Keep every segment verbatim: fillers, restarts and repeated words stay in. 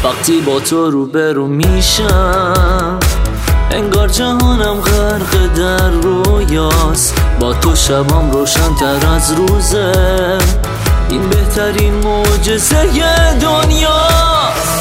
وقتی با تو روبرو میشم انگار جهانم غرق در رویاست. با تو شبام روشن تر از روزه، این بهترین معجزه دنیاست.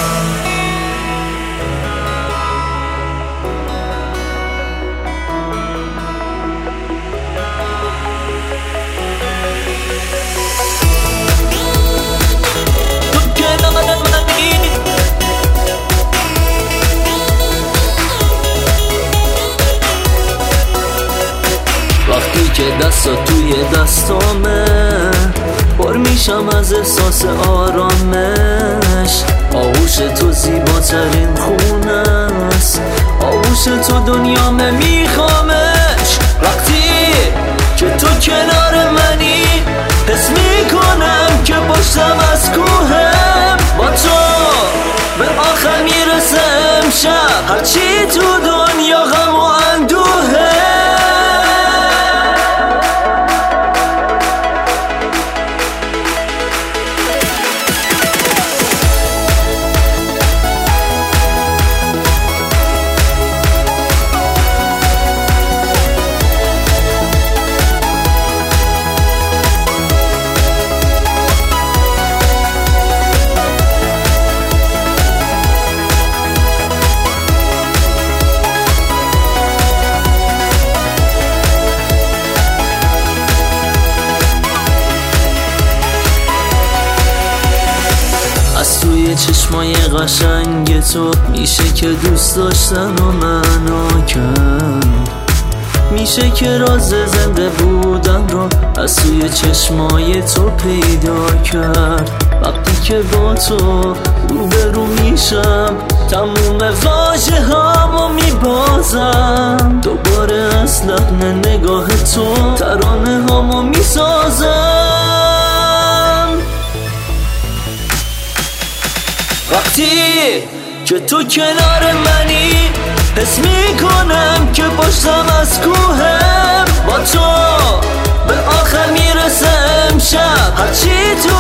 وقتی که دستا توی دستامه پر میشم از احساس آرامش. آغوش تو زیباترین خونه است، آغوش تو دنیامه میخوامش. وقتی که تو کنار منی حس میکنم که پشتم از کوهم. با تو به آخر میرسم شب، هرچی تو دنیا غم و اندوهه. از توی چشمای قشنگ تو میشه که دوست داشتن و منو کرد. میشه که راز زنده بودن رو از توی چشمای تو پیدا کرد. وقتی که با تو روبرو میشم تموم واژه هامو میبازم. دوباره از لحن نگاه تو ترانه هامو میسازم. وقتی که تو کنار منی حس میکنم که پشتم از کوهم. با تو به آخر میرسم شب، هرچی تو